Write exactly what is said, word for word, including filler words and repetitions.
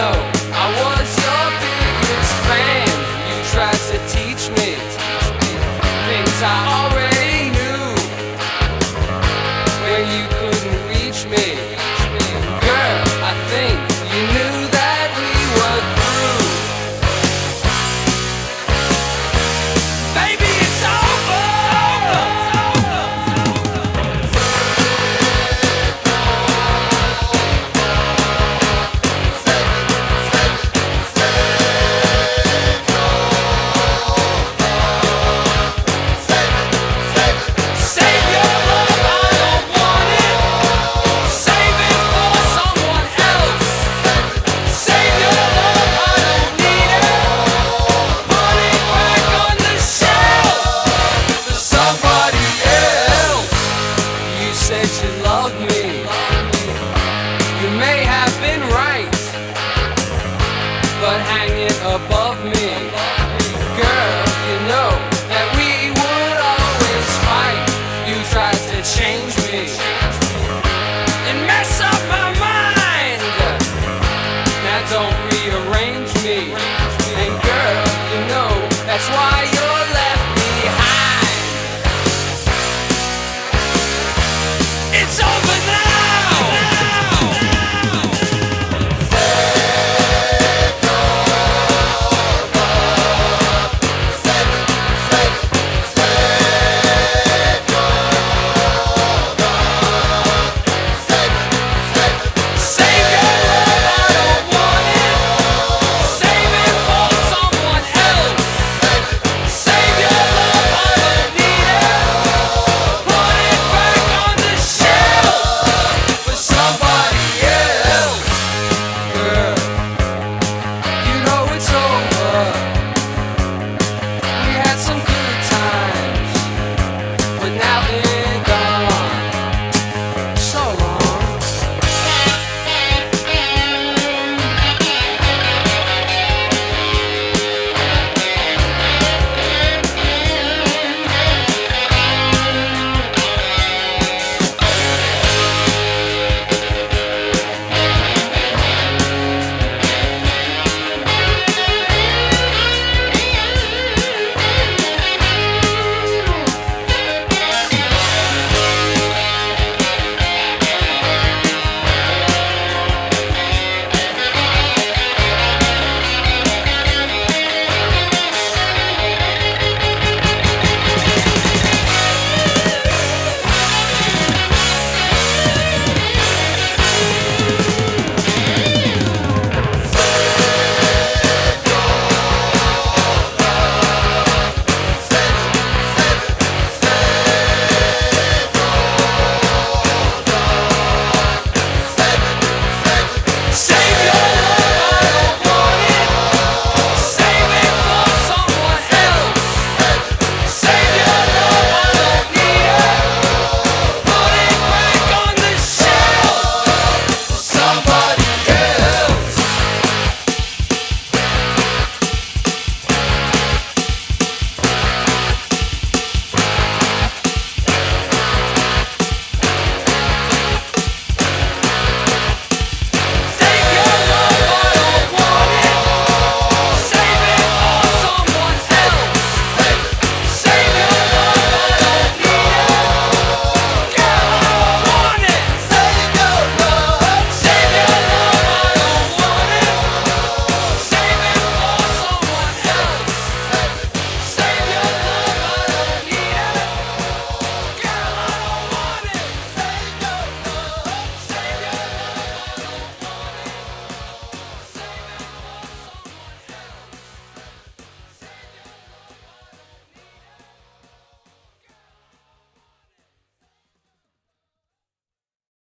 know I was your biggest fan. You tried to teach me things I already knew when you couldn't reach me. Girl, I think you knew that we were through. Baby, it's over. Save your love, I don't want it. Save it for someone else. Save your love, I don't need it. Put it back on the shelf for somebody else. You said you loved me. You may have been right, but hanging above me, girl, you know that we would always fight. You tried to change me and mess up my mind. Now don't rearrange me.